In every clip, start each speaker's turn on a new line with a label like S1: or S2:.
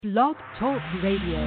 S1: Blog Talk Radio.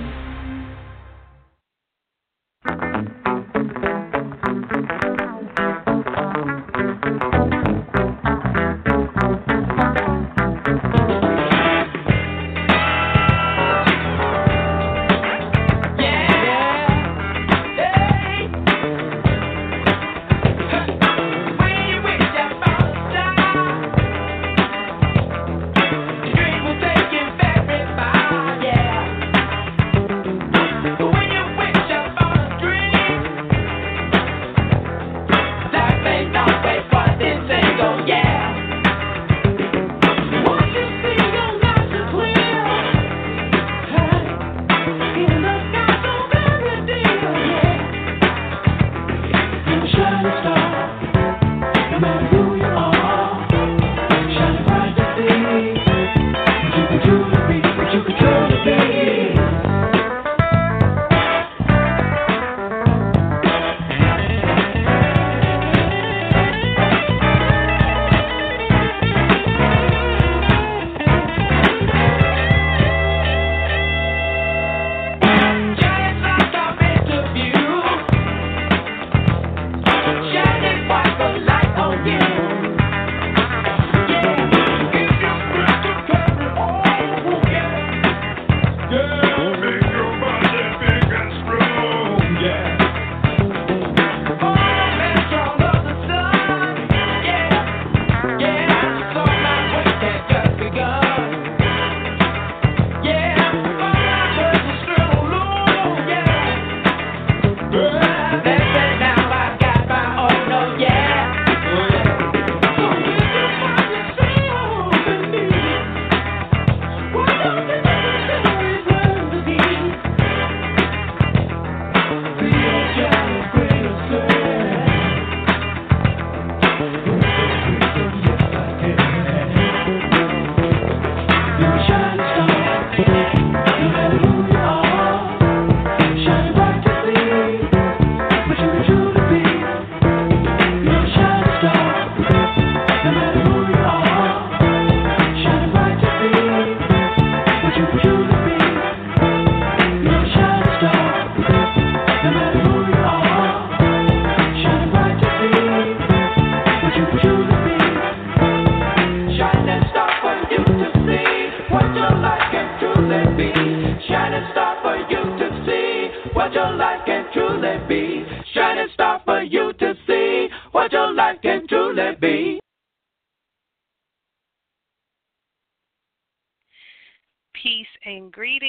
S2: Peace and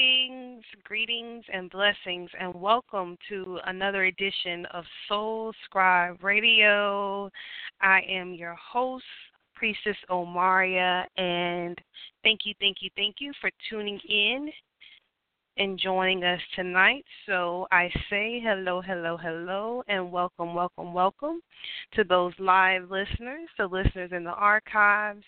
S2: greetings and blessings, and welcome to another edition of Soul Scribe Radio. I am your host, Priestess Omaria, and thank you for tuning in and joining us tonight. So I say hello, and welcome to those live listeners, the listeners in the archives,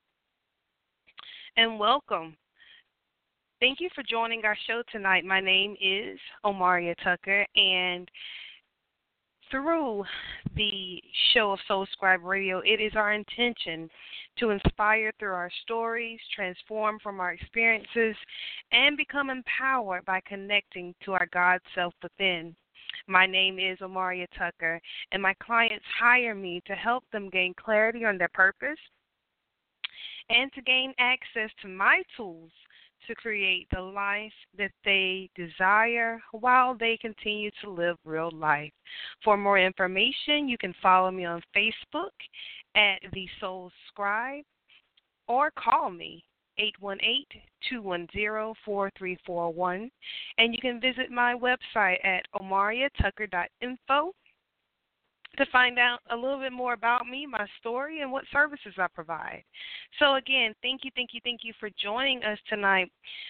S2: and welcome. Thank you for joining our show tonight. My name is Omaria Tucker, and through the show of Soul Scribe Radio, it is our intention to inspire through our stories, transform from our experiences, and become empowered by connecting to our God self within. My name is Omaria Tucker, and my clients hire me to help them gain clarity on their purpose and to gain access to my tools to create the life that they desire while they continue to live real life. For more information, you can follow me on Facebook at The Soul Scribe or call me 818-210-4341, and you can visit my website at omariatucker.info to find out a little bit more about me, my story, and what services I provide. So again, thank you for joining us tonight.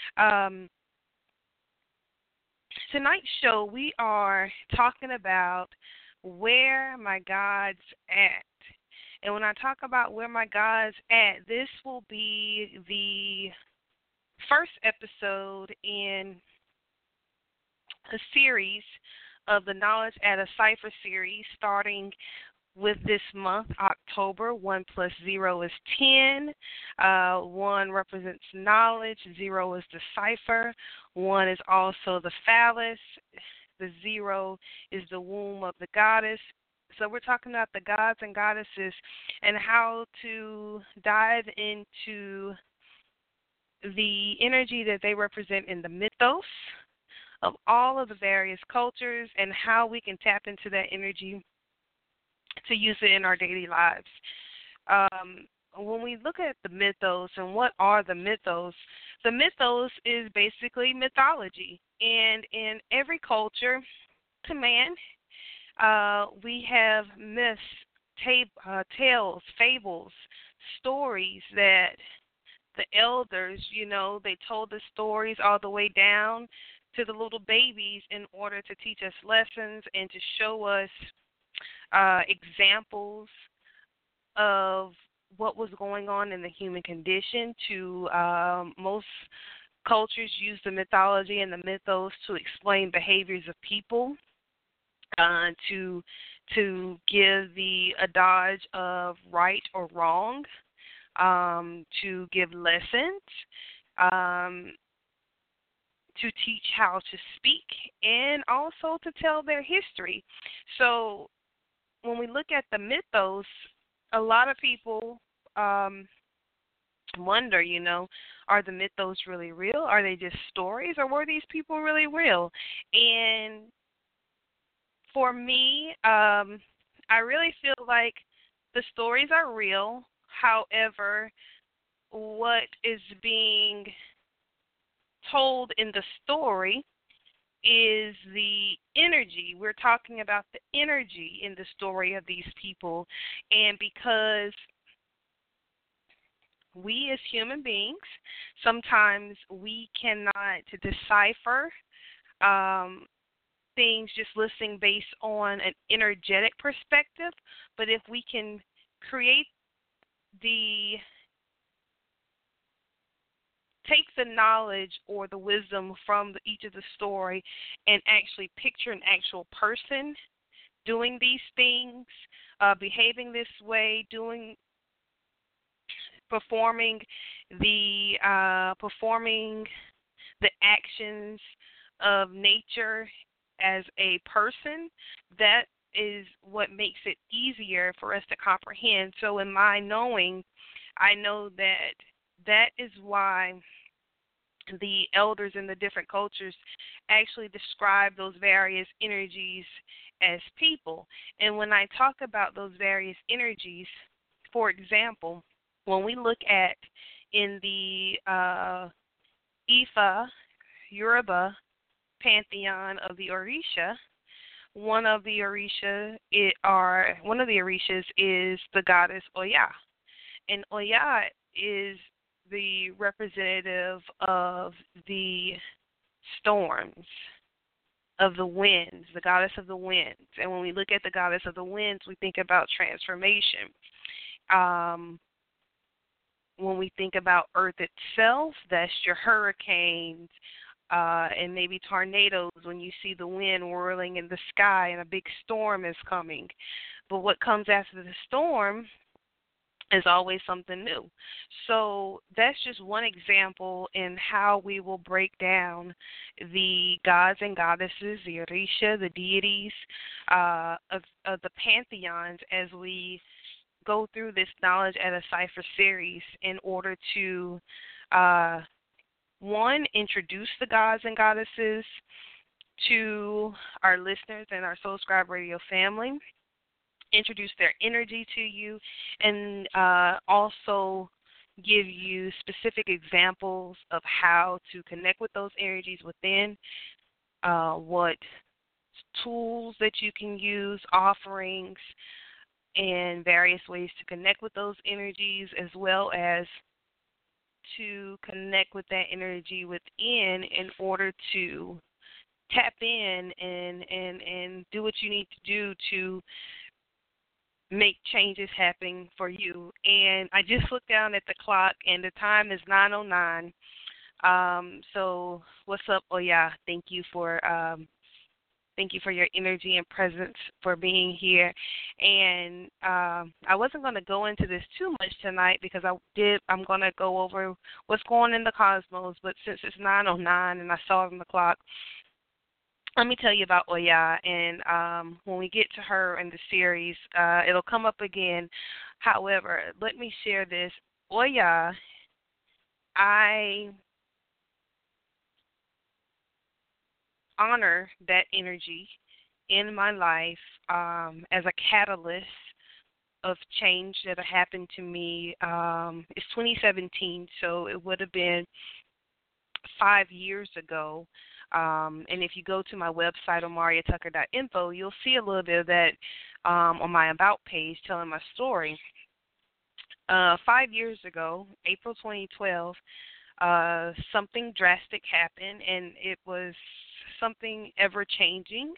S2: Tonight's show, we are talking about where my God's at. And when I talk about where my God's at, this will be the first episode in a series of the Knowledge at a Cipher series, starting with this month, October. 1 plus 0 is 10. 1 represents knowledge. 0 is the cipher. 1 is also the phallus. The 0 is the womb of the goddess. So we're talking about the gods and goddesses and how to dive into the energy that they represent in the mythos of all of the various cultures and how we can tap into that energy to use it in our daily lives. When we look at the mythos and what are the mythos is basically mythology. And in every culture to man, we have myths, tales, fables, stories that the elders, they told the stories all the way down to the little babies in order to teach us lessons and to show us examples of what was going on in the human condition. To most cultures use the mythology and the mythos to explain behaviors of people, to give the adage of right or wrong, to give lessons, to teach how to speak, and also to tell their history. So when we look at the mythos, a lot of people wonder, are the mythos really real? Are they just stories, or were these people really real? And for me, I really feel like the stories are real. However, what is being told in the story is the energy. We're talking about the energy in the story of these people. And because we as human beings, sometimes we cannot decipher things just listening based on an energetic perspective. But if we can create take the knowledge or the wisdom from each of the story and actually picture an actual person doing these things, behaving this way, performing the actions of nature as a person, that is what makes it easier for us to comprehend. So in my knowing, I know that is why the elders in the different cultures actually describe those various energies as people. And when I talk about those various energies, for example, when we look at in the Ifa, Yoruba pantheon of the Orisha, one of the Orishas is the goddess Oya. And Oya is the representative of the storms, of the winds, the goddess of the winds. And when we look at the goddess of the winds, we think about transformation. When we think about Earth itself, that's your hurricanes and maybe tornadoes when you see the wind whirling in the sky and a big storm is coming. But what comes after the storm is always something new. So that's just one example in how we will break down the gods and goddesses, the Orisha, the deities of the pantheons as we go through this Knowledge at a Cipher series in order to, one, introduce the gods and goddesses to our listeners and our Soul Scribe Radio family, introduce their energy to you, and also give you specific examples of how to connect with those energies within, what tools that you can use, offerings, and various ways to connect with those energies, as well as to connect with that energy within in order to tap in and do what you need to do to make changes happen for you. And I just looked down at the clock, and the time is 9:09. So what's up? Oh, yeah, thank you for Thank you for your energy and presence for being here. And I wasn't going to go into this too much tonight because I'm going to go over what's going on in the cosmos. But since it's 9:09 and I saw it on the clock, let me tell you about Oya. And when we get to her in the series, it'll come up again. However, let me share this. Oya, I honor that energy in my life as a catalyst of change that happened to me. It's 2017, so it would have been 5 years ago. And if you go to my website, omariatucker.info, you'll see a little bit of that on my About page telling my story. 5 years ago, April 2012, something drastic happened, and it was something ever-changing,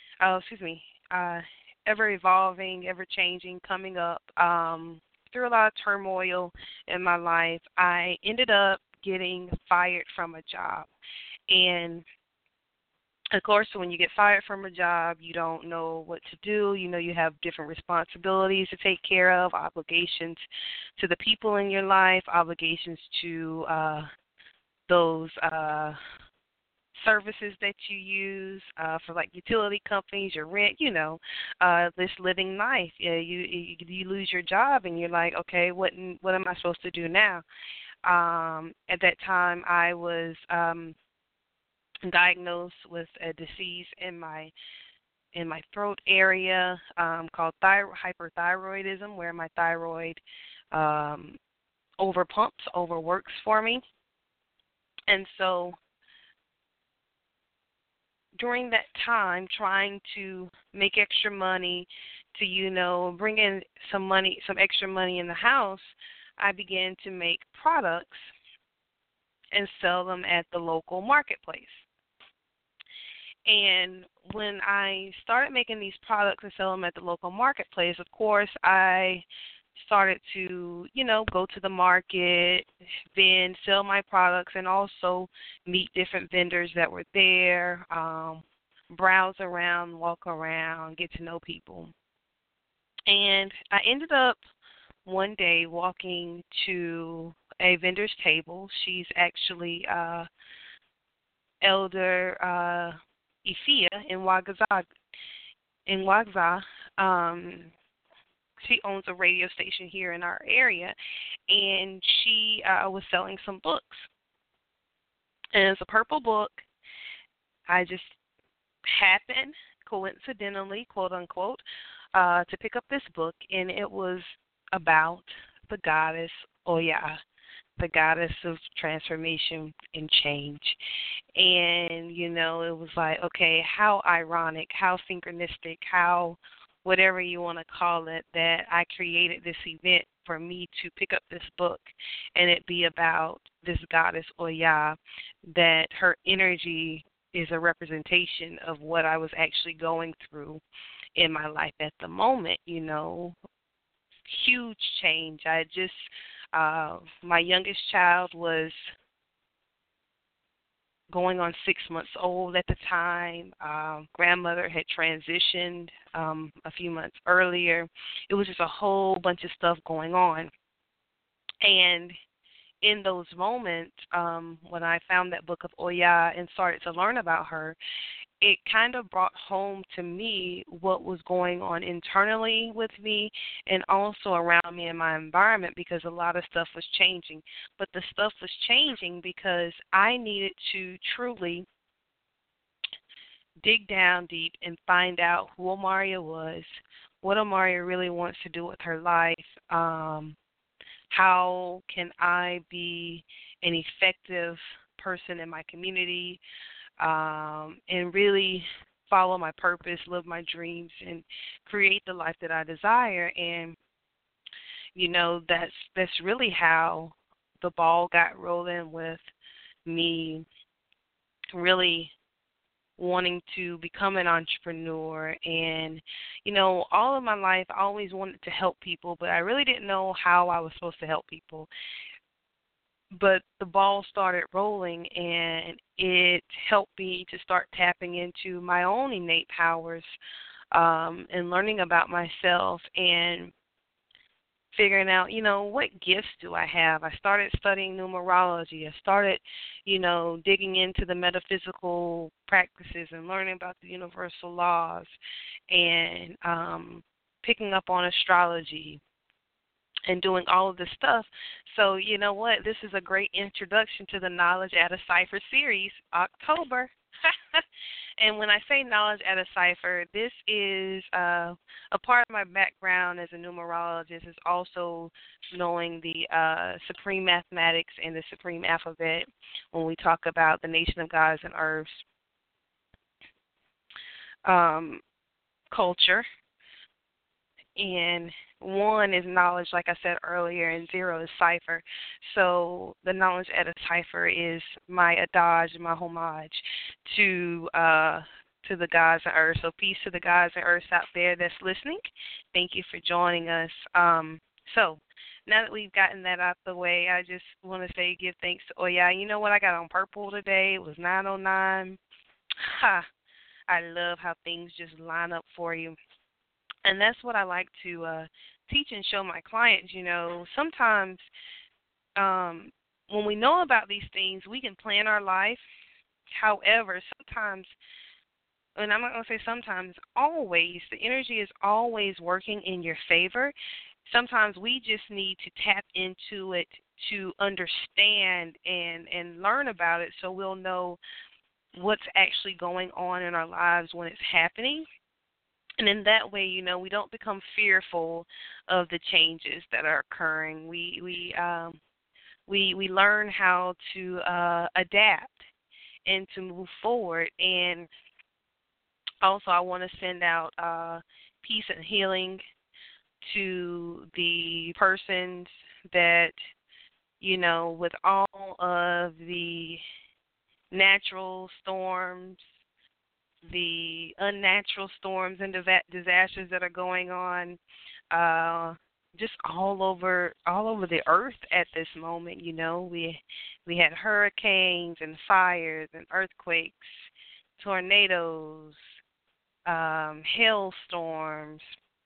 S2: ever-evolving, ever-changing, coming up. Through a lot of turmoil in my life, I ended up getting fired from a job. And of course, when you get fired from a job, you don't know what to do. You know, you have different responsibilities to take care of, obligations to the people in your life, obligations to those services that you use for like utility companies, your rent, this living life. You lose your job and you're like, okay, what am I supposed to do now? At that time, I was diagnosed with a disease in my throat area called hyperthyroidism, where my thyroid overworks for me. And so during that time, trying to make extra money to, bring in some extra money in the house, I began to make products and sell them at the local marketplace. And when I started making these products and sell them at the local marketplace, of course, I started to, go to the market, then sell my products, and also meet different vendors that were there, browse around, walk around, get to know people. And I ended up one day walking to a vendor's table. She's actually Elder Ifia in Wagza. She owns a radio station here in our area, and she was selling some books. And it's a purple book. I just happened, coincidentally, quote unquote, to pick up this book, and it was about the goddess Oya, the goddess of transformation and change. And, it was like, okay, how ironic, how synchronistic, how whatever you want to call it, that I created this event for me to pick up this book and it be about this goddess Oya, that her energy is a representation of what I was actually going through in my life at the moment, huge change. I just, my youngest child was going on 6 months old at the time. Grandmother had transitioned a few months earlier. It was just a whole bunch of stuff going on. And in those moments, when I found that book of Oya and started to learn about her, it kind of brought home to me what was going on internally with me and also around me in my environment, because a lot of stuff was changing. But the stuff was changing because I needed to truly dig down deep and find out who Omaria was, what Omaria really wants to do with her life, how can I be an effective person in my community, and really follow my purpose, live my dreams, and create the life that I desire. And, that's really how the ball got rolling with me really wanting to become an entrepreneur. And, all of my life I always wanted to help people, but I really didn't know how I was supposed to help people. but the ball started rolling, and it helped me to start tapping into my own innate powers, and learning about myself and figuring out, what gifts do I have. I started studying numerology. I started, digging into the metaphysical practices and learning about the universal laws, and picking up on astrology and doing all of this stuff. So, you know what? This is a great introduction to the Knowledge at a Cipher series, October. And when I say Knowledge at a Cipher, this is a part of my background as a numerologist is also knowing the supreme mathematics and the supreme alphabet when we talk about the nation of gods and earths culture. And 1 is knowledge, like I said earlier, and 0 is cipher. So the Knowledge at a Cipher is my adage, my homage to the gods and earth. So peace to the gods and earths out there that's listening. Thank you for joining us. So now that we've gotten that out the way, I just want to say give thanks to Oya. You know what? I got on purple today. It was 9:09. Ha! I love how things just line up for you. And that's what I like to teach and show my clients. Sometimes when we know about these things, we can plan our life. However, sometimes, and I'm not going to say sometimes, always, the energy is always working in your favor. Sometimes we just need to tap into it to understand and learn about it so we'll know what's actually going on in our lives when it's happening. And in that way, we don't become fearful of the changes that are occurring. We learn how to adapt and to move forward. And also, I want to send out peace and healing to the persons that, with all of the natural storms, the unnatural storms and disasters that are going on, just all over the earth at this moment. We had hurricanes and fires and earthquakes, tornadoes, hailstorms.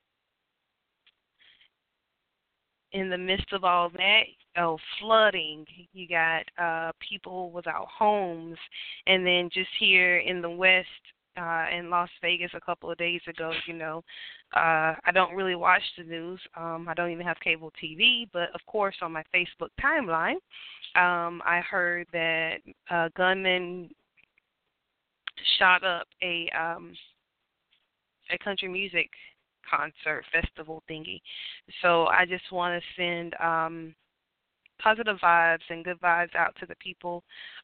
S2: In the midst of all that, flooding. You got people without homes, and then just here in the West. In Las Vegas a couple of days ago, I don't really watch the news. I don't even have cable TV, but of course on my Facebook timeline, I heard that gunmen shot up a country music concert festival thingy. So I just want to send positive vibes and good vibes out to the people.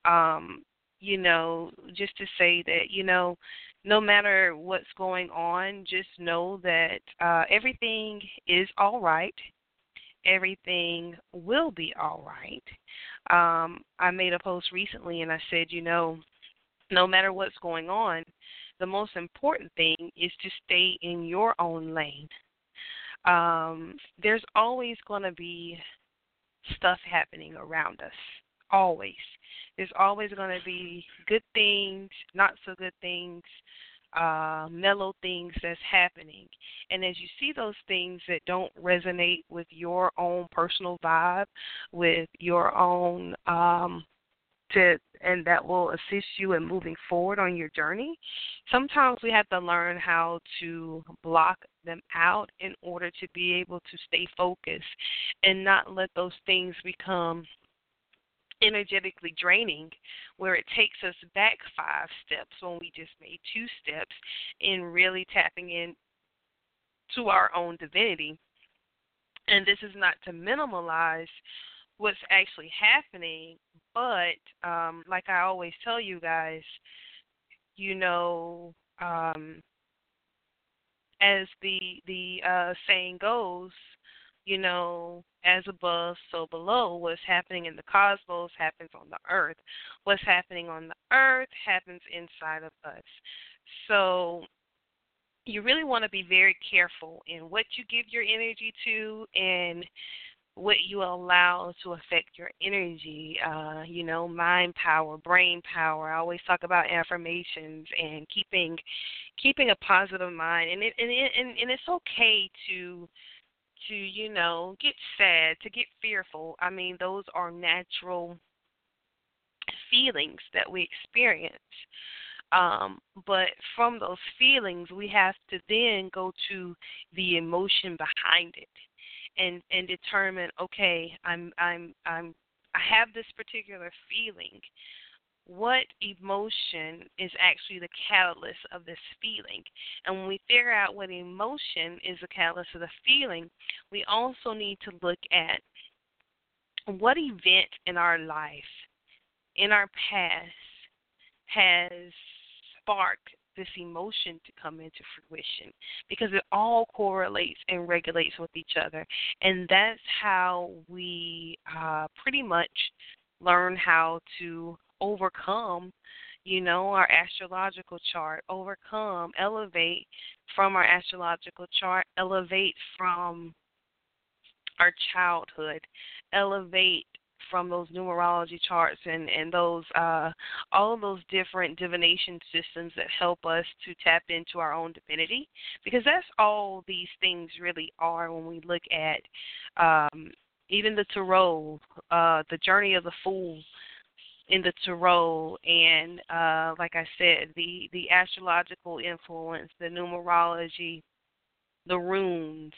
S2: Just to say that, no matter what's going on, just know that everything is all right. Everything will be all right. I made a post recently and I said, no matter what's going on, the most important thing is to stay in your own lane. There's always going to be stuff happening around us. Always. There's always going to be good things, not so good things, mellow things that's happening. And as you see those things that don't resonate with your own personal vibe, with your own, and that will assist you in moving forward on your journey, sometimes we have to learn how to block them out in order to be able to stay focused and not let those things become energetically draining, where it takes us back 5 steps when we just made 2 steps in really tapping in to our own divinity. And this is not to minimalize what's actually happening, but like I always tell you guys, as the saying goes, as above, so below. What's happening in the cosmos happens on the earth. What's happening on the earth happens inside of us. So you really want to be very careful in what you give your energy to and what you allow to affect your energy, mind power, brain power. I always talk about affirmations and keeping a positive mind, and it's okay to get sad, to get fearful. I mean, those are natural feelings that we experience. But from those feelings, we have to then go to the emotion behind it, and determine, okay, I have this particular feeling. What emotion is actually the catalyst of this feeling? And when we figure out what emotion is the catalyst of the feeling, we also need to look at what event in our life, in our past, has sparked this emotion to come into fruition, because it all correlates and regulates with each other. And that's how we pretty much learn how to overcome, our astrological chart, elevate from our astrological chart, elevate from our childhood, elevate from those numerology charts and those all of those different divination systems that help us to tap into our own divinity, because that's all these things really are when we look at even the tarot, the journey of the fool in the tarot, and like I said, the astrological influence, the numerology, the runes.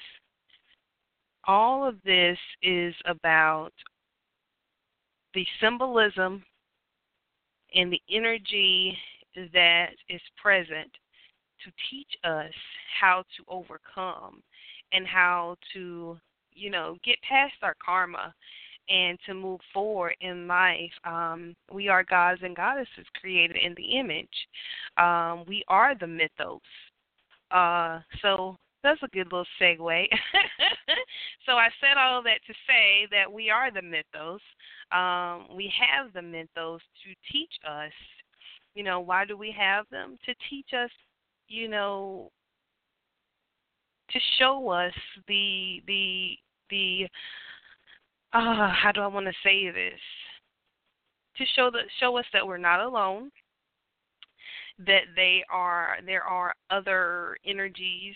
S2: All of this is about the symbolism and the energy that is present to teach us how to overcome and how to, get past our karma and to move forward in life. We are gods and goddesses created in the image. We are the mythos. So that's a good little segue. So I said all of that to say that we are the mythos. We have the mythos to teach us. Why do we have them? To teach us, to show us the how do I want to say this? To show us that we're not alone, that there are other energies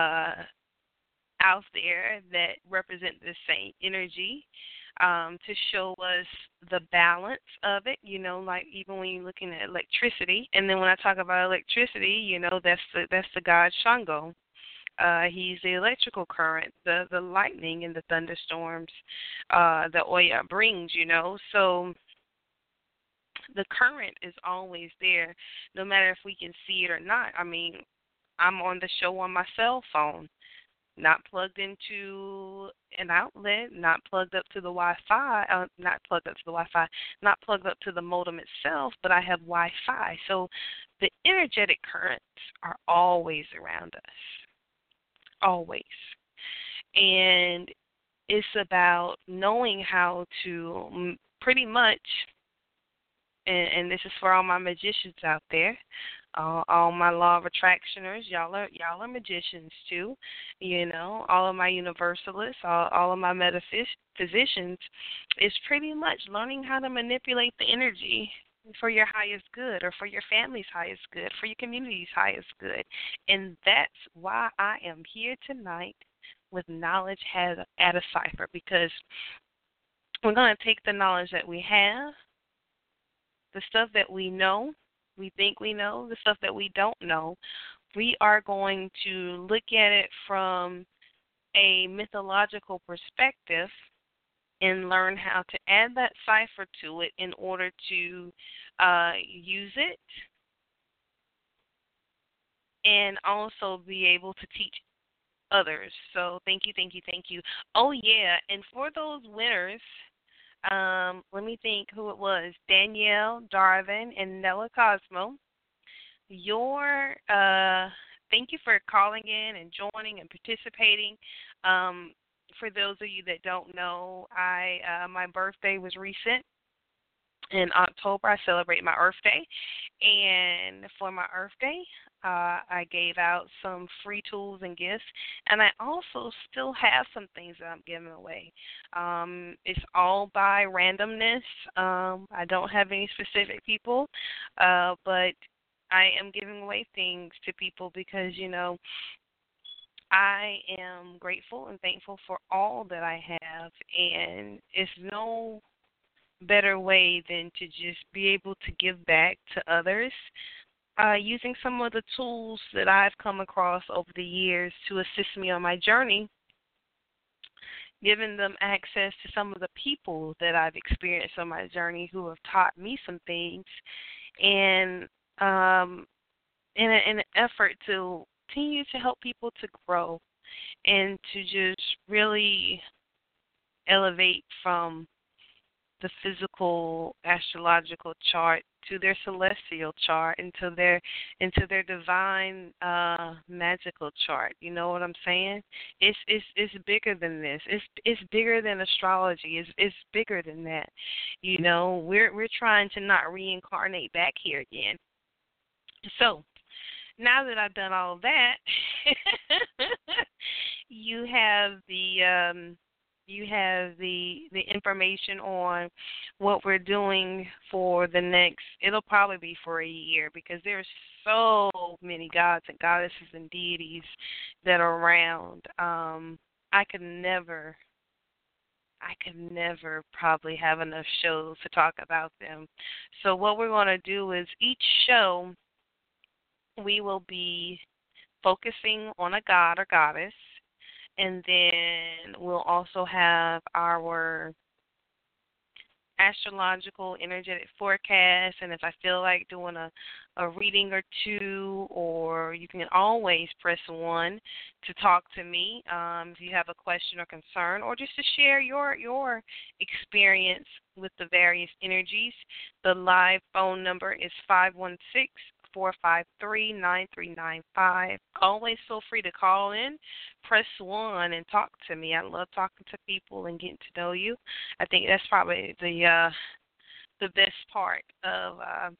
S2: out there that represent the same energy, to show us the balance of it, like even when you're looking at electricity. And then when I talk about electricity, that's the god Shango. He's the electrical current, the lightning and the thunderstorms that Oya brings, So the current is always there, no matter if we can see it or not. I mean, I'm on the show on my cell phone, not plugged into an outlet, not plugged up to the Wi-Fi, not plugged up to the modem itself, but I have Wi-Fi. So the energetic currents are always around us, always. And it's about knowing how to pretty much, and this is for all my magicians out there, all my law of attractioners, y'all are magicians too, all of my universalists, all of my metaphysicians, is pretty much learning how to manipulate the energy for your highest good, or for your family's highest good, for your community's highest good. And that's why I am here tonight with Knowledge at a Cipher, because we're going to take the knowledge that we have, the stuff that we know, we think we know, the stuff that we don't know. We are going to look at it from a mythological perspective and learn how to add that cipher to it in order to use it, and also be able to teach others. So thank you, thank you, thank you. Oh, yeah, and for those winners, let me think who it was. Danielle, Darvin, and Nella Cosmo. Thank you for calling in and joining and participating. For those of you that don't know, my birthday was recent. In October, I celebrate my Earth Day. And for my Earth Day, I gave out some free tools and gifts, and I also still have some things that I'm giving away. It's all by randomness. I don't have any specific people, but I am giving away things to people because, I am grateful and thankful for all that I have, and it's no better way than to just be able to give back to others using some of the tools that I've come across over the years to assist me on my journey, giving them access to some of the people that I've experienced on my journey who have taught me some things, and in an effort to continue to help people to grow and to just really elevate from the physical astrological chart to their celestial chart into their divine magical chart. You know what I'm saying? It's bigger than this. It's bigger than astrology. It's bigger than that. We're trying to not reincarnate back here again. So now that I've done all of that, you have the information on what we're doing for the next. It'll probably be for a year because there's so many gods and goddesses and deities that are around. I could never probably have enough shows to talk about them. So what we're going to do is each show we will be focusing on a god or goddess, and then we'll also have our astrological energetic forecast, and if I feel like doing a reading or two, or you can always press 1 to talk to me if you have a question or concern, or just to share your experience with the various energies. The live phone number is 516-453-9395. Always feel free to call in, press 1, and talk to me. I love talking to people and getting to know you. I think that's probably the best part of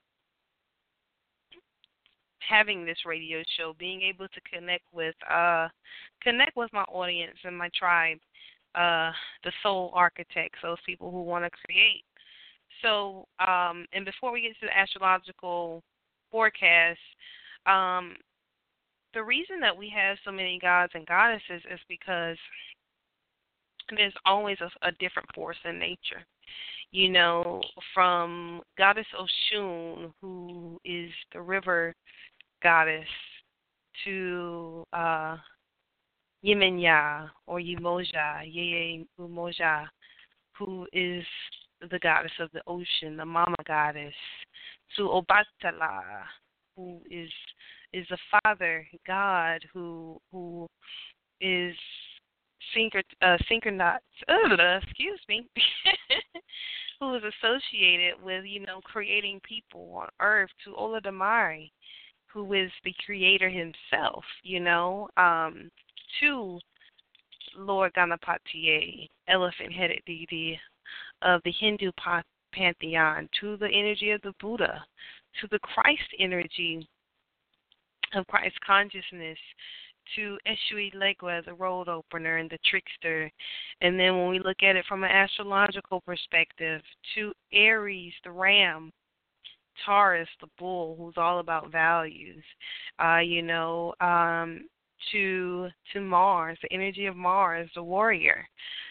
S2: having this radio show, being able to connect with my audience and my tribe, the soul architects, those people who want to create. So, and before we get to the astrological forecast, the reason that we have so many gods and goddesses is because there's always a different force in nature. From Goddess Oshun, who is the river goddess, to Yemenya or Umoja, Yeye Umoja, who is the goddess of the ocean, the mama goddess, to Obatala, who is the father god who is synchronized, excuse me, who is associated with, creating people on earth, to Olodumare, who is the creator himself, to Lord Ganapatiye, elephant-headed deity of the Hindu pantheon, to the energy of the Buddha, to the Christ energy of Christ consciousness, to Eshui Legua, the road opener and the trickster. And then when we look at it from an astrological perspective, to Aries, the ram, Taurus, the bull, who's all about values, to Mars, the energy of Mars, the warrior,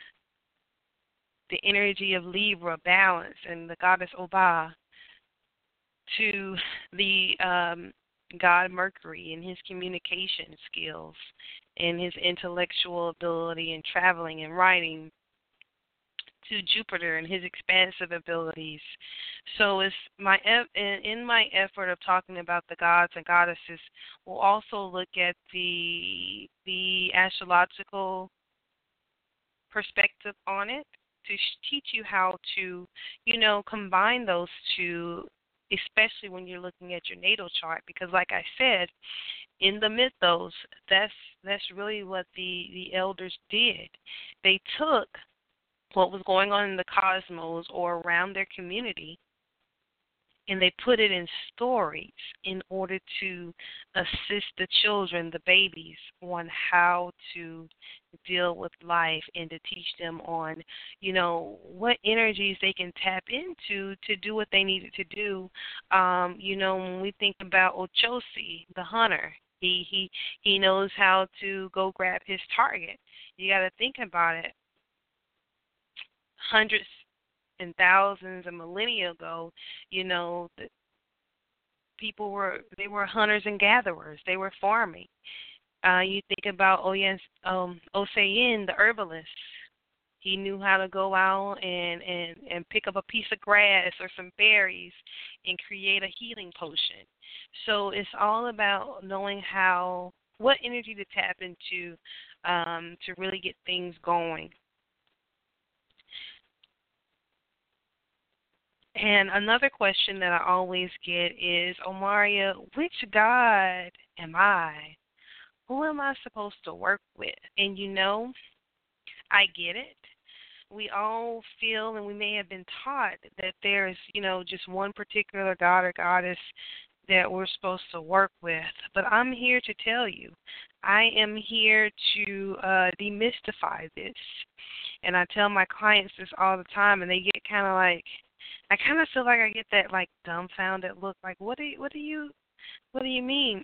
S2: the energy of Libra, balance, and the goddess Oba, to the god Mercury and his communication skills and his intellectual ability in traveling and writing, to Jupiter and his expansive abilities. So it's in my effort of talking about the gods and goddesses, we'll also look at the astrological perspective on it to teach you how to, combine those two, especially when you're looking at your natal chart, because like I said, in the mythos, that's really what the elders did. They took what was going on in the cosmos or around their community, and they put it in stories in order to assist the children, the babies, on how to deal with life and to teach them on, what energies they can tap into to do what they needed to do. When we think about Ochosi, the hunter, he knows how to go grab his target. You got to think about it. Hundreds and thousands of millennia ago, the people were hunters and gatherers. They were farming. You think about Osayin, the herbalist. He knew how to go out and pick up a piece of grass or some berries and create a healing potion. So it's all about knowing what energy to tap into to really get things going. And another question that I always get is, Omaria, which God am I? Who am I supposed to work with? And I get it. We all feel, and we may have been taught, that there's, just one particular God or goddess that we're supposed to work with. But I'm here to tell you, I am here to demystify this. And I tell my clients this all the time, and they get kind of like, I kind of feel like I get that like dumbfounded look, like what do you mean?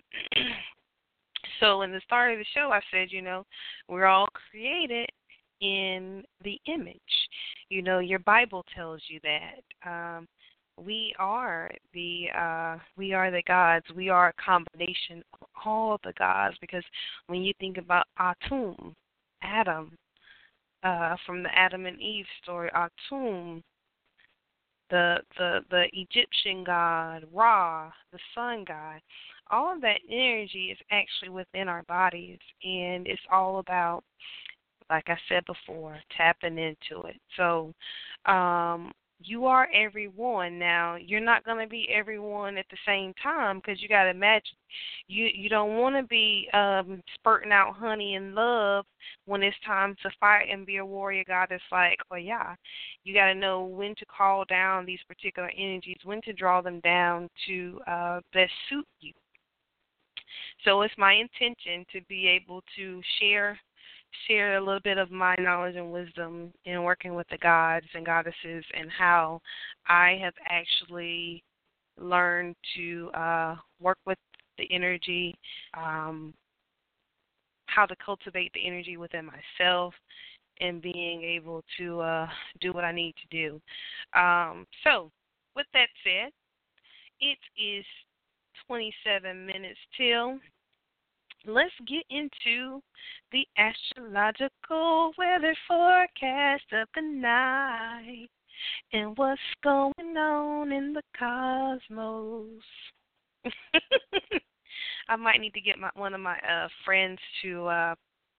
S2: So in the start of the show, I said, we're all created in the image. Your Bible tells you that. We are the gods. We are a combination of all the gods, because when you think about Atum, Adam, from the Adam and Eve story, Atum, the Egyptian god, Ra, the sun god, all of that energy is actually within our bodies, and it's all about, like I said before, tapping into it. So you are everyone. Now, you're not going to be everyone at the same time, because you got to imagine, you don't want to be spurting out honey and love when it's time to fight and be a warrior goddess like, oh yeah. You got to know when to call down these particular energies, when to draw them down to best suit you. So it's my intention to be able to share a little bit of my knowledge and wisdom in working with the gods and goddesses, and how I have actually learned to work with the energy, how to cultivate the energy within myself, and being able to do what I need to do. So with that said, it is 27 minutes till. Let's get into the astrological weather forecast of the night and what's going on in the cosmos. I might need to get one of my friends to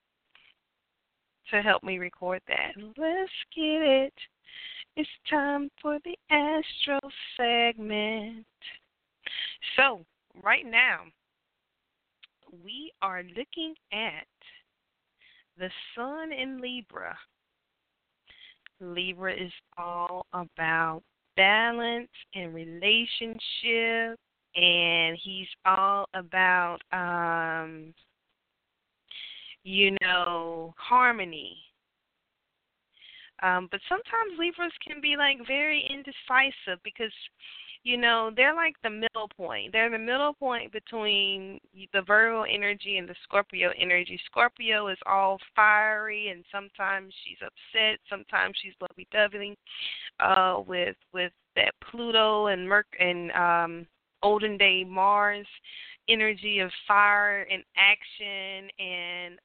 S2: help me record that. Let's get it. It's time for the astro segment. So, right now, we are looking at the sun in Libra. Libra is all about balance and relationship, and he's all about, harmony. But sometimes Libras can be like very indecisive, because they're like the middle point. They're the middle point between the Virgo energy and the Scorpio energy. Scorpio is all fiery, and sometimes she's upset. Sometimes she's lovey-dovey with that Pluto and olden day Mars energy of fire and action, and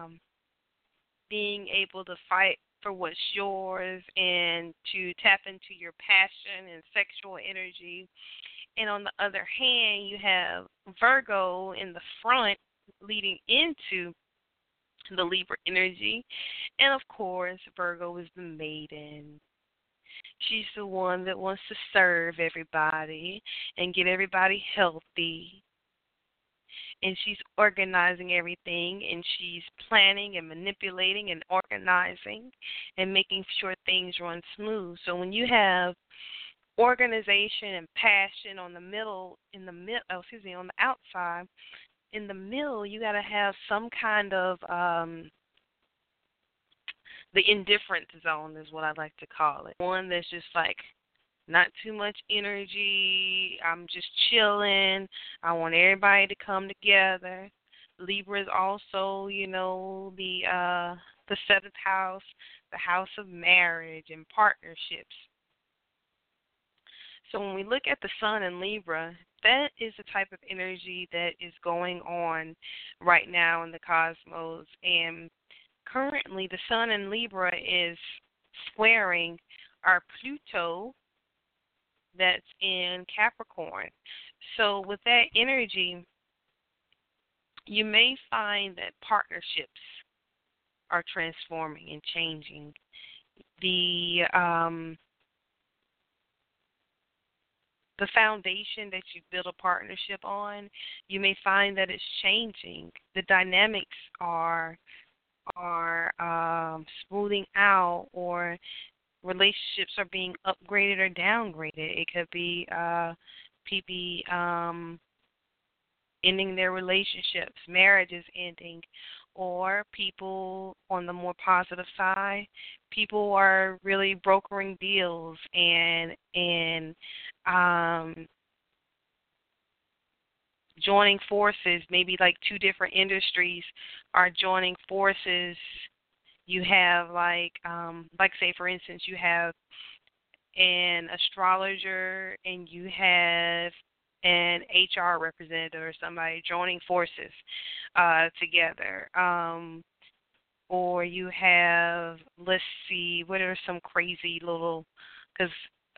S2: being able to fight for what's yours and to tap into your passion and sexual energy. And on the other hand, you have Virgo in the front leading into the Libra energy. And of course, Virgo is the maiden. She's the one that wants to serve everybody and get everybody healthy. And she's organizing everything, and she's planning and manipulating and organizing and making sure things run smooth. So when you have organization and passion on on the outside. In the middle, you got to have some kind of the indifference zone is what I like to call it. One that's just like not too much energy. I'm just chilling. I want everybody to come together. Libra is also, the seventh house, the house of marriage and partnerships. So when we look at the sun in Libra, that is the type of energy that is going on right now in the cosmos. And currently, the sun in Libra is squaring our Pluto that's in Capricorn. So with that energy, you may find that partnerships are transforming and changing. The foundation that you build a partnership on, you may find that it's changing. The dynamics are smoothing out, or relationships are being upgraded or downgraded. It could be people ending their relationships, marriages ending, or people on the more positive side, people are really brokering deals and joining forces. Maybe like two different industries are joining forces. You have like say for instance, you have an astrologer and you have an HR representative or somebody joining forces together. Or you have, let's see, what are some crazy little, because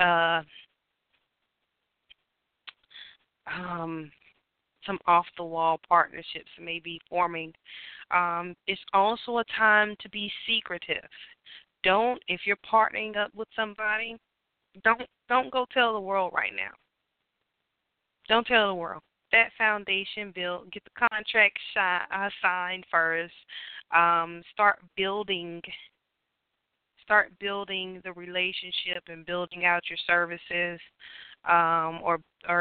S2: some off-the-wall partnerships may be forming. It's also a time to be secretive. If you're partnering up with somebody, don't go tell the world right now. Don't tell the world. That foundation built, get the contract signed first. Start building the relationship and building out your services, or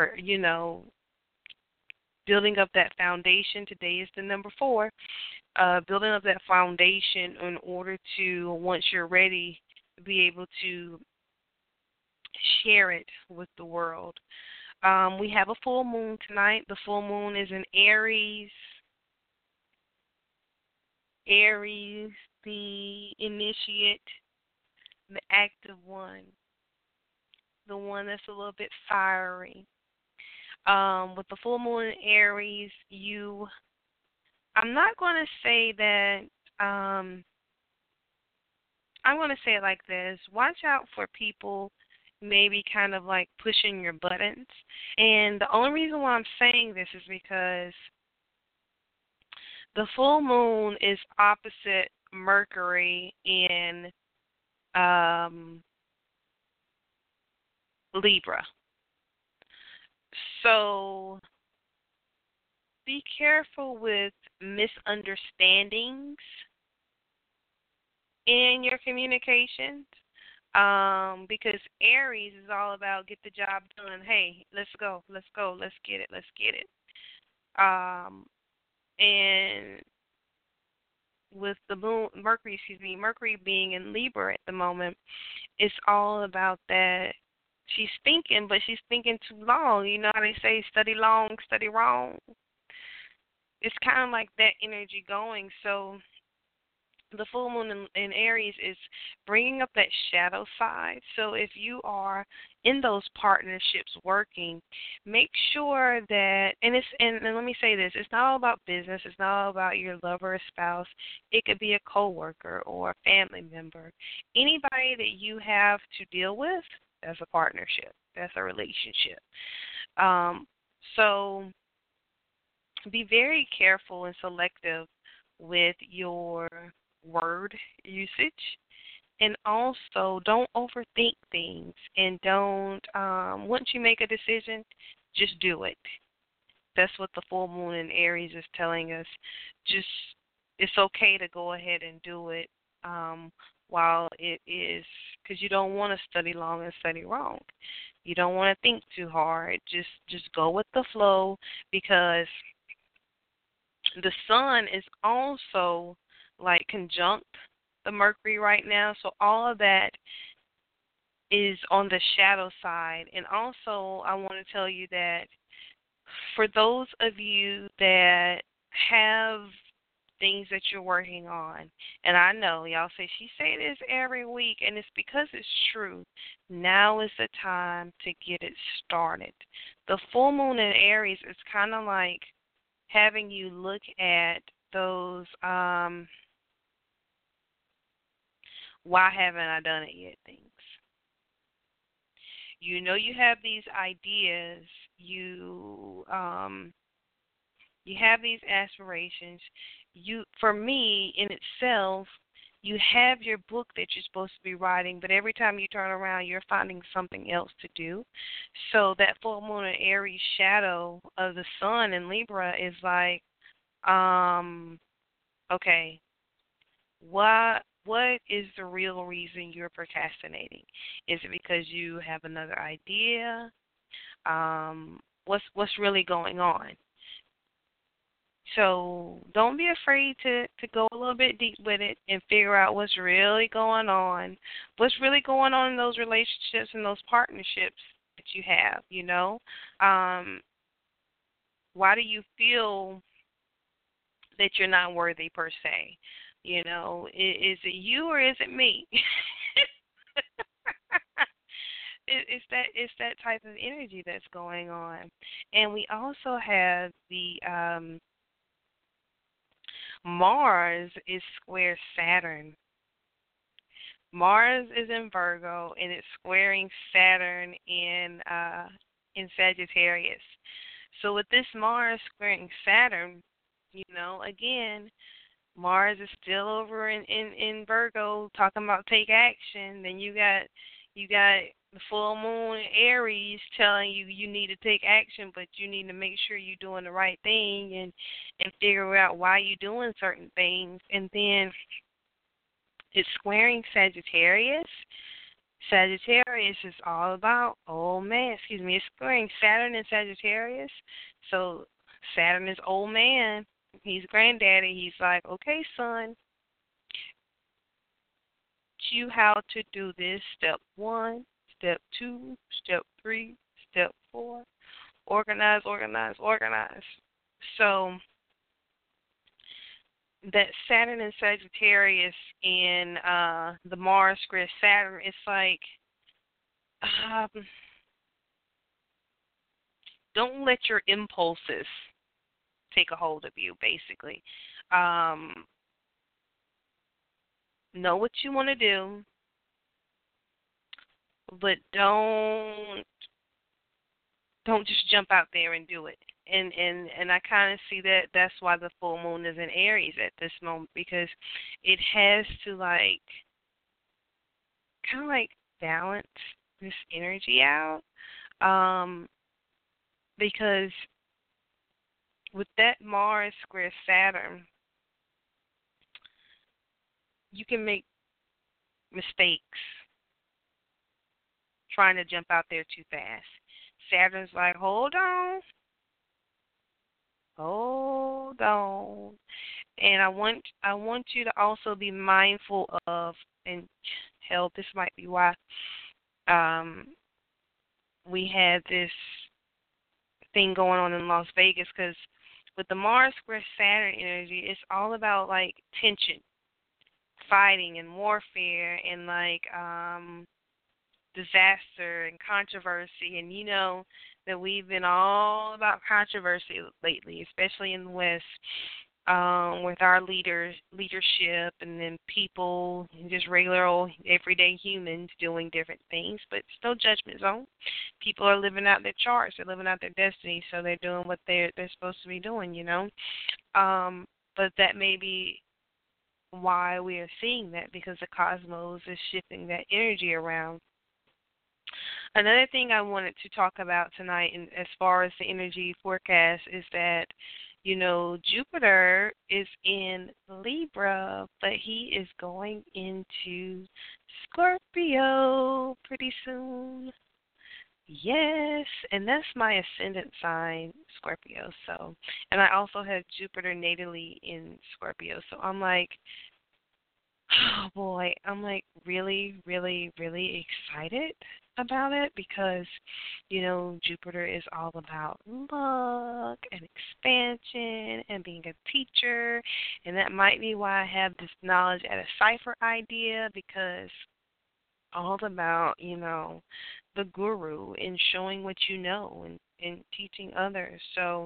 S2: building up that foundation. Today is the number 4. Building up that foundation in order to, once you're ready, be able to share it with the world. We have a full moon tonight. The full moon is in Aries. Aries, the initiate, the active one, the one that's a little bit fiery. With the full moon in Aries, I'm not going to say that, I'm going to say it like this. Watch out for people maybe kind of like pushing your buttons. And the only reason why I'm saying this is because the full moon is opposite Mercury in Libra. So be careful with misunderstandings in your communications, because Aries is all about get the job done. Hey, let's go, let's get it. And with the Mercury being in Libra at the moment, it's all about that. She's thinking, but she's thinking too long. You know how they say, study long, study wrong? It's kind of like that energy going. So the full moon in Aries is bringing up that shadow side. So if you are in those partnerships working, make sure that, and let me say this, it's not all about business. It's not all about your lover or spouse. It could be a coworker or a family member. Anybody that you have to deal with, that's a partnership. That's a relationship. So be very careful and selective with your word usage, and also don't overthink things, and don't once you make a decision, just do it. That's what the full moon in Aries is telling us. Just, it's okay to go ahead and do it while it is, because you don't want to study long and study wrong. You don't want to think too hard. Just go with the flow, because the sun is also like conjunct the Mercury right now. So all of that is on the shadow side. And also I want to tell you that for those of you that have things that you're working on, and I know y'all she say this every week, and it's because it's true. Now is the time to get it started. The full moon in Aries is kind of like having you look at those why haven't I done it yet things. You know you have these ideas, you have these aspirations. For me, in itself, you have your book that you're supposed to be writing, but every time you turn around, you're finding something else to do. So that full moon in Aries shadow of the sun in Libra is like, okay, what is the real reason you're procrastinating? Is it because you have another idea? What's really going on? So don't be afraid to go a little bit deep with it and figure out what's really going on. What's really going on in those relationships and those partnerships that you have, you know? Why do you feel that you're not worthy per se? You know, is it you or is it me? It's that type of energy that's going on. And we also have the Mars is square Saturn. Mars is in Virgo and it's squaring Saturn in Sagittarius. So with this Mars squaring Saturn, you know, again, Mars is still over in Virgo talking about take action. Then you got the full moon in Aries telling you need to take action, but you need to make sure you're doing the right thing and figure out why you're doing certain things. And then it's squaring Sagittarius. Sagittarius is all about, it's squaring Saturn and Sagittarius. So Saturn is old man. He's granddaddy. He's like, okay, son, teach you how to do this. Step 1, step 2, step 3, step 4. Organize, organize, organize. So that Saturn and Sagittarius in the Mars square Saturn, it's like, don't let your impulses take a hold of you, basically. Know what you want to do, but don't just jump out there and do it. And I kind of see that's why the full moon is in Aries at this moment, because it has to kind of balance this energy out, because with that Mars square Saturn, you can make mistakes trying to jump out there too fast. Saturn's like, hold on. And I want you to also be mindful of, and hell, this might be why we had this thing going on in Las Vegas, because with the Mars square Saturn energy, it's all about tension, fighting and warfare, and disaster and controversy. And you know that we've been all about controversy lately, especially in the West, with our leadership, and then people, just regular old everyday humans doing different things. But it's no judgment zone. People are living out their charts, they're living out their destiny, so they're doing what they're supposed to be doing, you know. But that may be why we are seeing that, because the cosmos is shifting that energy around. Another thing I wanted to talk about tonight, and as far as the energy forecast, is that, you know, Jupiter is in Libra, but he is going into Scorpio pretty soon. Yes, and that's my ascendant sign, Scorpio. So, and I also have Jupiter natally in Scorpio. So I'm like, oh boy, I'm like really, really, really excited about it because, Jupiter is all about luck and expansion and being a teacher. And that might be why I have this knowledge at a cipher idea because all about, the guru and showing what you know and teaching others. So,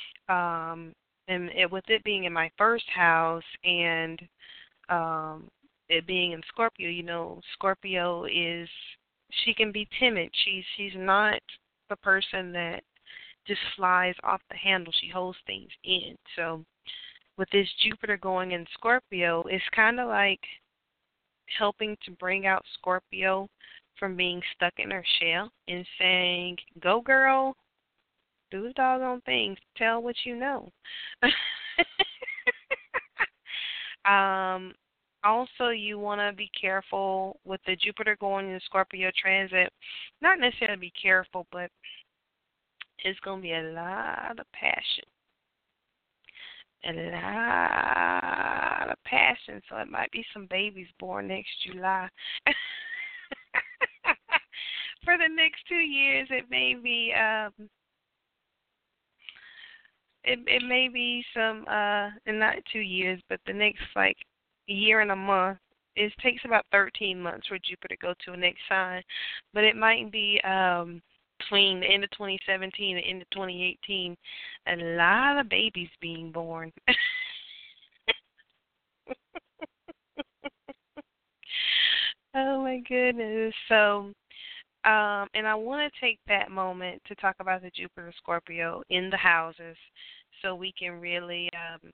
S2: with it being in my first house and um, it being in Scorpio, Scorpio she can be timid. She's not the person that just flies off the handle. She holds things in. So with this Jupiter going in Scorpio, it's kind of like helping to bring out Scorpio from being stuck in her shell and saying, "Go, girl, do the doggone things. Tell what you know." um, Also, you want to be careful with the Jupiter going in Scorpio transit. Not necessarily be careful, but it's going to be a lot of passion. A lot of passion. So it might be some babies born next July. For the next 2 years, it may be it may be some and not 2 years, but the next like year and a month. It takes about 13 months for Jupiter to go to a next sign, but it might be between the end of 2017 and the end of 2018, a lot of babies being born. Oh my goodness. So, and I want to take that moment to talk about the Jupiter Scorpio in the houses so we can really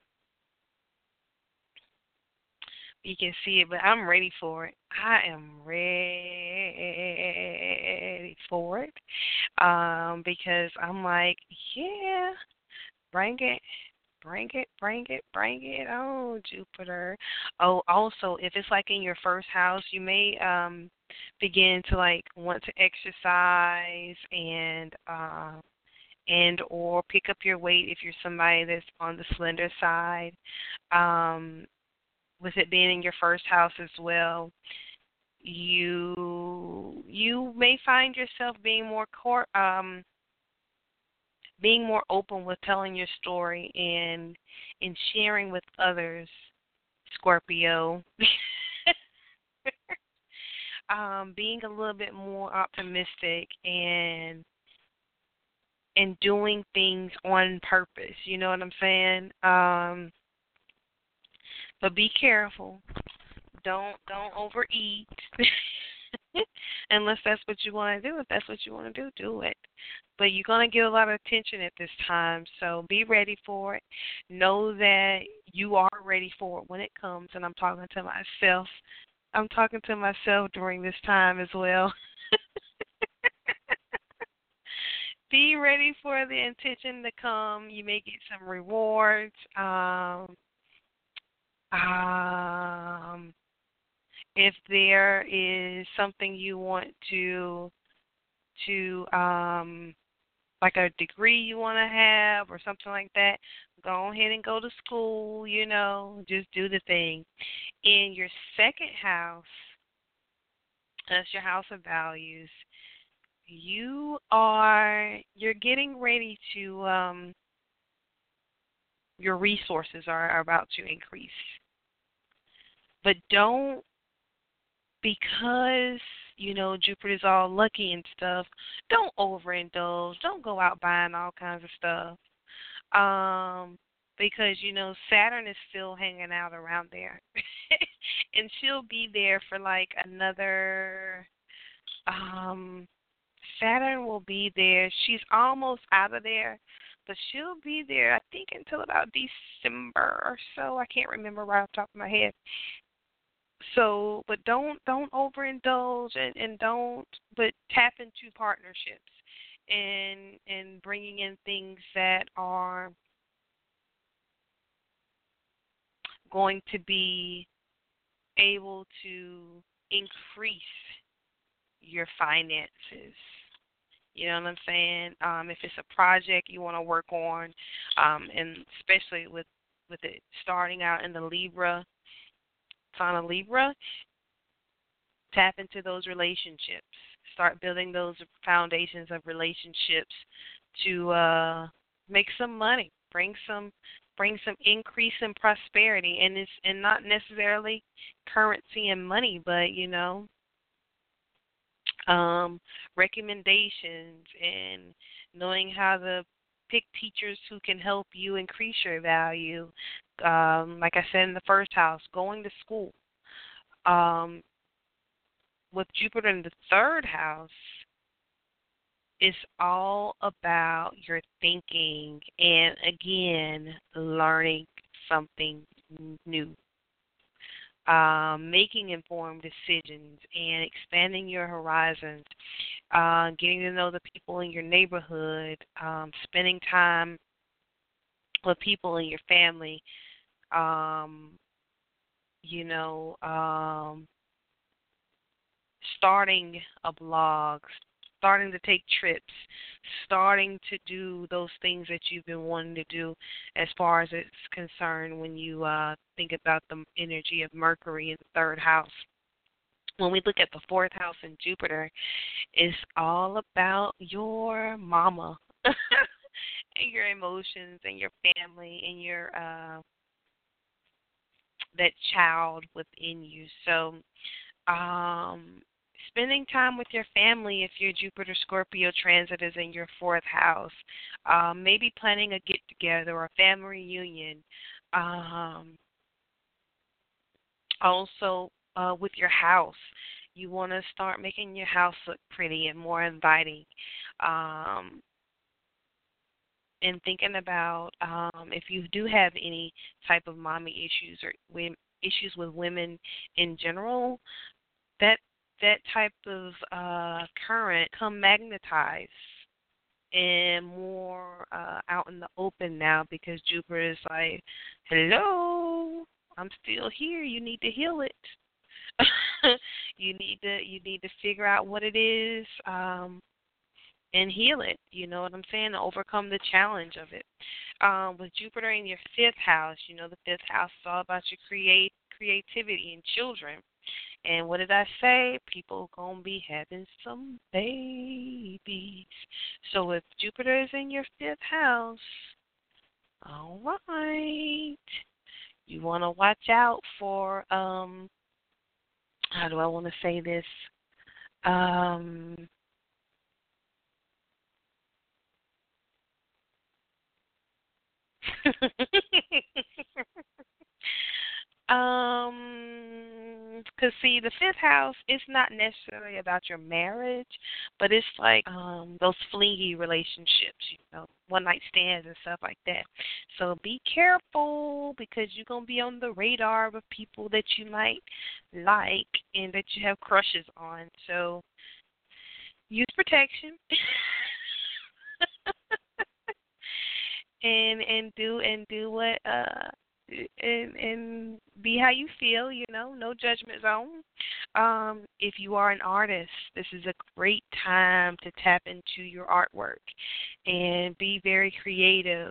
S2: you can see it, but I'm ready for it. I am ready for it. Because I'm like, yeah, bring it. Bring it, bring it, bring it on, Jupiter. Oh, also, if it's like in your first house, you may begin to like want to exercise and or pick up your weight if you're somebody that's on the slender side. Um, with it being in your first house as well, you may find yourself being more open with telling your story and sharing with others, Scorpio. Being a little bit more optimistic and doing things on purpose. You know what I'm saying? But be careful. Don't overeat. Unless that's what you want to do. If that's what you want to do, do it. But you're going to get a lot of attention at this time, so be ready for it. Know that you are ready for it when it comes, and I'm talking to myself. I'm talking to myself during this time as well. Be ready for the attention to come. You may get some rewards. Um, if there is something you want to like a degree you want to have or something like that, go ahead and go to school, just do the thing. In your second house, that's your house of values, you're getting ready to your resources are about to increase. But don't, because Jupiter's all lucky and stuff, don't overindulge. Don't go out buying all kinds of stuff. Because Saturn is still hanging out around there. And she'll be there for like another Saturn will be there. She's almost out of there, but she'll be there I think until about December or so. I can't remember right off the top of my head. So, but don't overindulge and don't, but tap into partnerships and bringing in things that are going to be able to increase your finances. You know what I'm saying? If it's a project you want to work on, and especially with it starting out in the Libra, sign of Libra, tap into those relationships. Start building those foundations of relationships to make some money, bring some increase in prosperity, and not necessarily currency and money, but recommendations and knowing how to pick teachers who can help you increase your value. Like I said in the first house, going to school. Um, with Jupiter in the third house, it's all about your thinking and, again, learning something new. Making informed decisions and expanding your horizons, getting to know the people in your neighborhood, spending time with people in your family, um, you know, starting a blog, starting to take trips, starting to do those things that you've been wanting to do as far as it's concerned when you think about the energy of Mercury in the third house. When we look at the fourth house in Jupiter, it's all about your mama and your emotions and your family and your that child within you. So spending time with your family, if your Jupiter Scorpio transit is in your fourth house, maybe planning a get together or a family reunion. Also, with your house, you want to start making your house look pretty and more inviting. Um, and thinking about if you do have any type of mommy issues or issues with women in general, that type of current come magnetized and more out in the open now because Jupiter is like, hello, I'm still here. You need to heal it. you need to figure out what it is and heal it. You know what I'm saying? To overcome the challenge of it. With Jupiter in your fifth house, the fifth house is all about your creativity and children. And what did I say? People gonna be having some babies. So if Jupiter is in your fifth house, all right, you want to watch out for how do I want to say this? Um, cause see, the fifth house is not necessarily about your marriage, but it's like those flingy relationships, one night stands and stuff like that. So be careful because you're gonna be on the radar of people that you might like and that you have crushes on. So use protection. and do what and be how you feel, no judgment zone. If you are an artist, this is a great time to tap into your artwork and be very creative.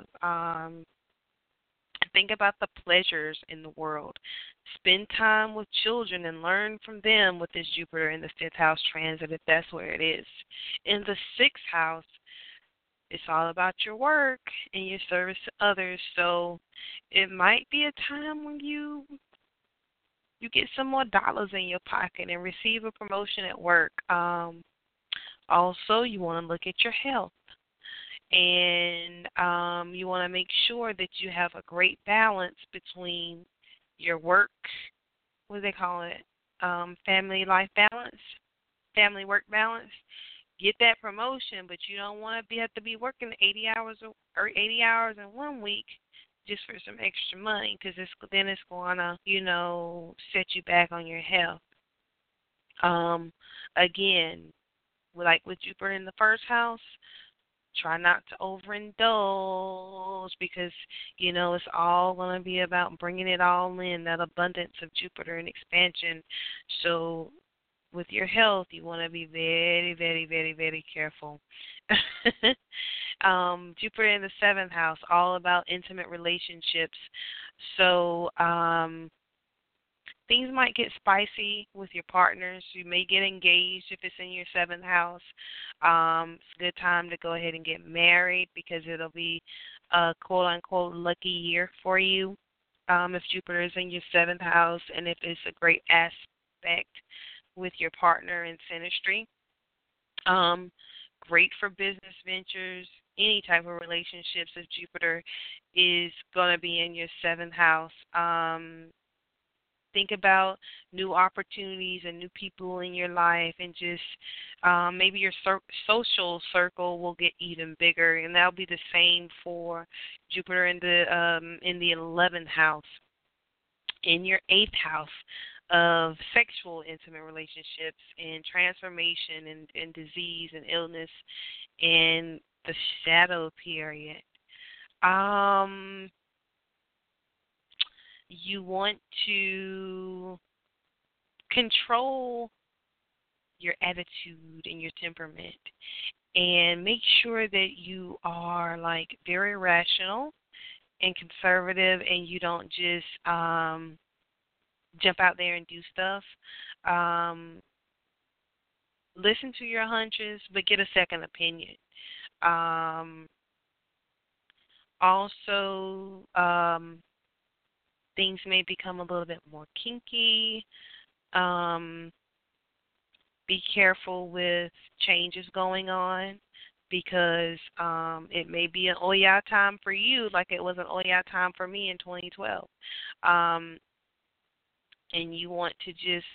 S2: Think about the pleasures in the world. Spend time with children and learn from them with this Jupiter in the fifth house transit if that's where it is. In the sixth house, it's all about your work and your service to others. So it might be a time when you get some more dollars in your pocket and receive a promotion at work. Also, you want to look at your health. And you want to make sure that you have a great balance between your work, what do they call it, family life balance, family work balance. Get that promotion, but you don't want to have to be working 80 hours or 80 hours in 1 week just for some extra money, because then it's going to, set you back on your health. Again, like with Jupiter in the first house, try not to overindulge because, it's all going to be about bringing it all in, that abundance of Jupiter and expansion. So with your health, you want to be very, very, very, very careful. Jupiter in the seventh house, all about intimate relationships. So things might get spicy with your partners. You may get engaged if it's in your seventh house. It's a good time to go ahead and get married because it'll be a quote-unquote lucky year for you if Jupiter is in your seventh house and if it's a great aspect with your partner in synastry. Great for business ventures, any type of relationships if Jupiter is going to be in your seventh house. Think about new opportunities and new people in your life, and just maybe your social circle will get even bigger, and that'll be the same for Jupiter in the 11th house. In your 8th house of sexual intimate relationships and transformation and disease and illness and the shadow period. You want to control your attitude and your temperament and make sure that you are like very rational and conservative and you don't just jump out there and do stuff. Listen to your hunches, but get a second opinion. Also, things may become a little bit more kinky. Be careful with changes going on because it may be an Oya time for you like it was an Oya time for me in 2012. And you want to just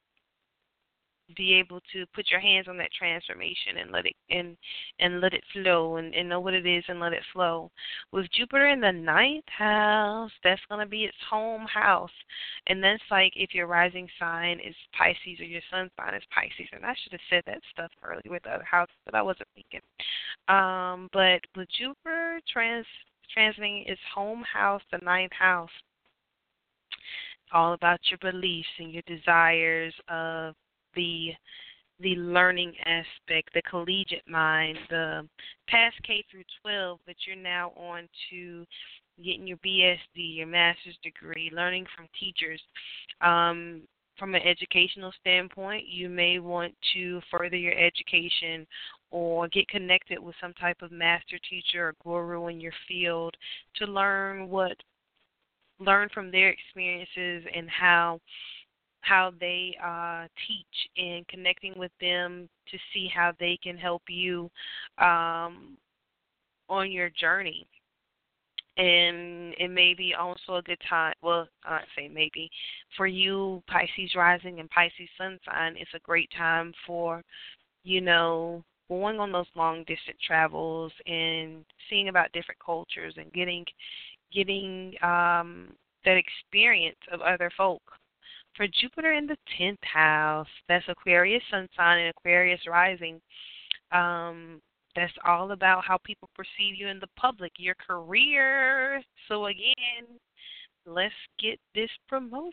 S2: be able to put your hands on that transformation and let it flow and know what it is and let it flow. With Jupiter in the ninth house, that's going to be its home house. And that's like if your rising sign is Pisces or your sun sign is Pisces. And I should have said that stuff earlier with the other house, but I wasn't thinking. But with Jupiter transiting its home house, the ninth house, it's all about your beliefs and your desires of the learning aspect, the collegiate mind, the past K through 12, but you're now on to getting your BSD, your master's degree, learning from teachers. From an educational standpoint, you may want to further your education or get connected with some type of master teacher or guru in your field to learn from their experiences and how they teach, and connecting with them to see how they can help you on your journey. And it may be also a good time, well, I'd say maybe, for you, Pisces rising and Pisces sun sign, it's a great time for, going on those long-distance travels and seeing about different cultures and getting that experience of other folk. For Jupiter in the 10th house, that's Aquarius sun sign and Aquarius rising. That's all about how people perceive you in the public, your career. So again, let's get this promotion.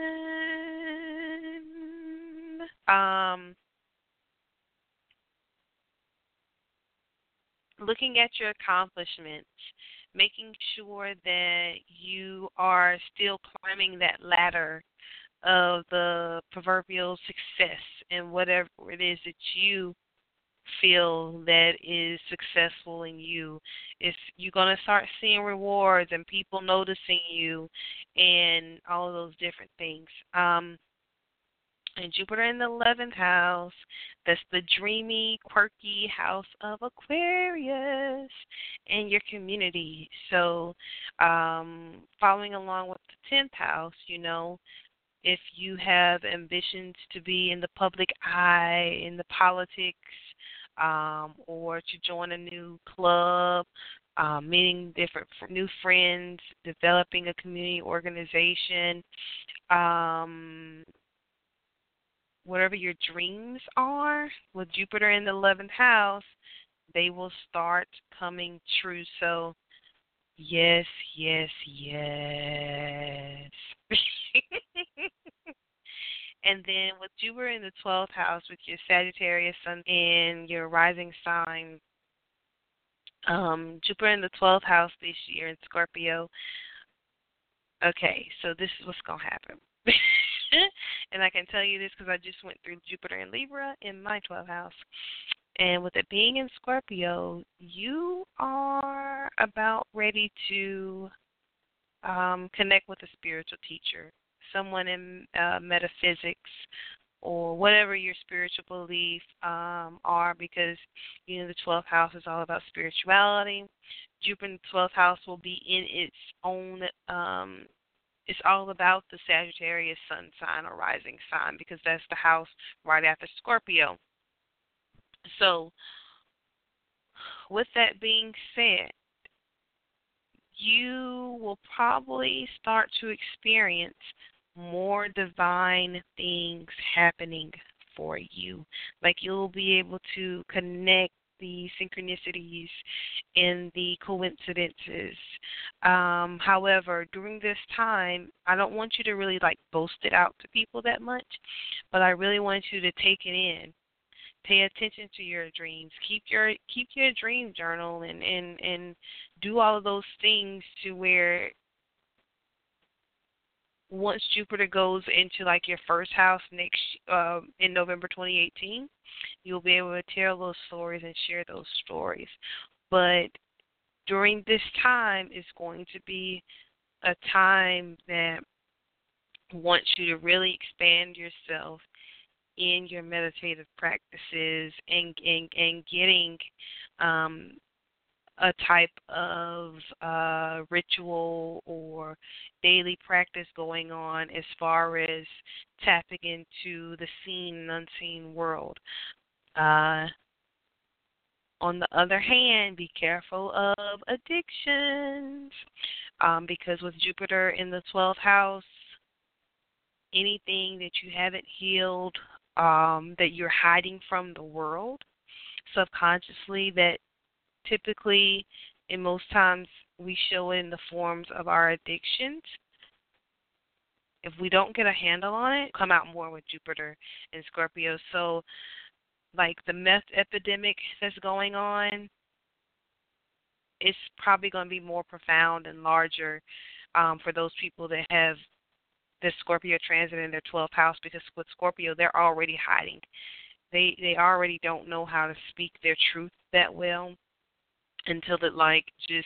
S2: Looking at your accomplishments, making sure that you are still climbing that ladder of the proverbial success and whatever it is that you feel that is successful in you. If you're going to start seeing rewards and people noticing you and all of those different things. And Jupiter in the 11th house, that's the dreamy, quirky house of Aquarius and your community. So following along with the 10th house, if you have ambitions to be in the public eye, in the politics, or to join a new club, meeting different new friends, developing a community organization, whatever your dreams are, with Jupiter in the 11th house, they will start coming true. So, yes, yes, yes. And then with Jupiter in the 12th house with your Sagittarius sun and your rising sign, Jupiter in the 12th house this year in Scorpio. Okay, so this is what's going to happen. And I can tell you this because I just went through Jupiter in Libra in my 12th house. And with it being in Scorpio, you are about ready to connect with a spiritual teacher, someone in metaphysics or whatever your spiritual belief are, because the 12th house is all about spirituality. Jupiter in the 12th house will be in its own. It's all about the Sagittarius sun sign or rising sign, because that's the house right after Scorpio. So, with that being said, you will probably start to experience more divine things happening for you. Like, you'll be able to connect the synchronicities and the coincidences. However, during this time, I don't want you to really boast it out to people that much, but I really want you to take it in. Pay attention to your dreams. Keep your dream journal and do all of those things to where once Jupiter goes into your first house next in November 2018, you'll be able to tell those stories and share those stories. But during this time is going to be a time that wants you to really expand yourself in your meditative practices and getting a type of ritual or daily practice going on as far as tapping into the seen and unseen world. On the other hand, be careful of addictions, because with Jupiter in the 12th house, anything that you haven't healed, that you're hiding from the world subconsciously, that typically, and most times, we show it in the forms of our addictions. If we don't get a handle on it, come out more with Jupiter and Scorpio. So, the meth epidemic that's going on, it's probably going to be more profound and larger for those people that have the Scorpio transit in their 12th house, because with Scorpio, they're already hiding. They already don't know how to speak their truth that well until it just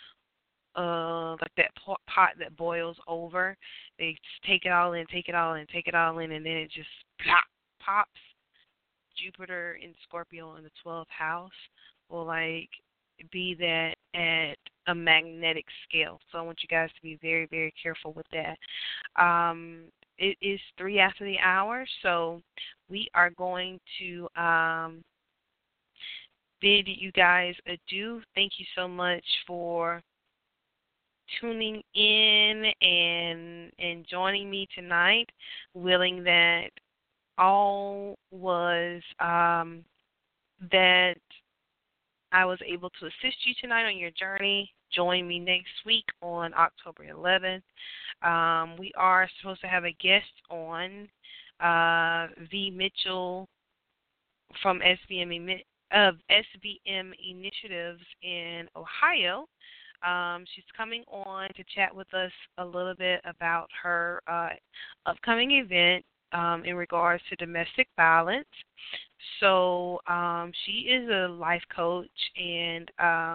S2: that pot that boils over. They just take it all in, and then it just pops. Jupiter in Scorpio in the 12th house will be that at a magnetic scale. So I want you guys to be very, very careful with that. It is 3 after the hour, so we are going to bid you guys adieu. Thank you so much for tuning in and joining me tonight. Willing that all was that I was able to assist you tonight on your journey. Join me next week on October 11th. We are supposed to have a guest on, V. Mitchell from SBM Initiatives in Ohio. She's coming on to chat with us a little bit about her upcoming event in regards to domestic violence. So she is a life coach, and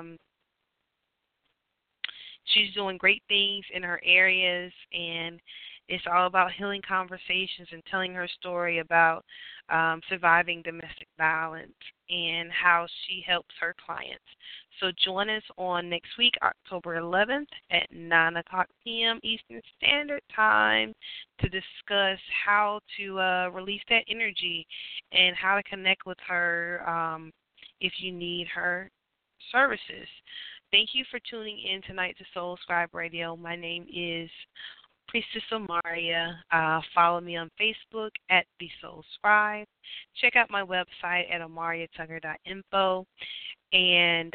S2: she's doing great things in her areas, and it's all about healing conversations and telling her story about surviving domestic violence and how she helps her clients. So join us on next week, October 11th at 9 o'clock p.m. Eastern Standard Time to discuss how to release that energy and how to connect with her if you need her services. Thank you for tuning in tonight to Soul Scribe Radio. My name is Priestess Omaria. Follow me on Facebook at The Soul Scribe. Check out my website at omariatucker.info. And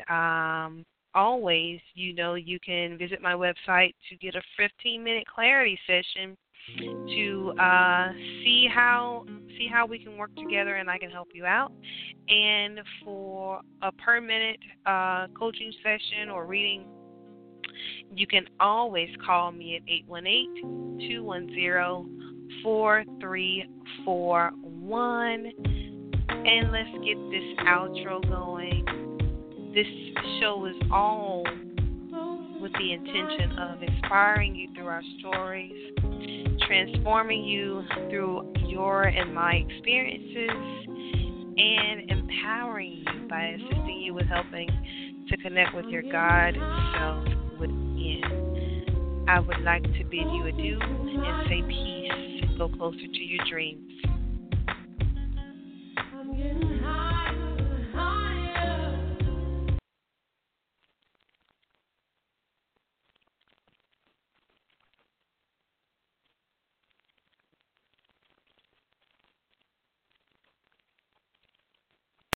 S2: always, you can visit my website to get a 15-minute clarity session to see how we can work together and I can help you out. And for a per minute coaching session or reading, you can always call me at 818-210-4341. And let's get this outro going. This show is all with the intention of inspiring you through our stories, transforming you through your and my experiences, and empowering you by assisting you with helping to connect with your God self within. I would like to bid you adieu and say peace. Go closer to your dreams.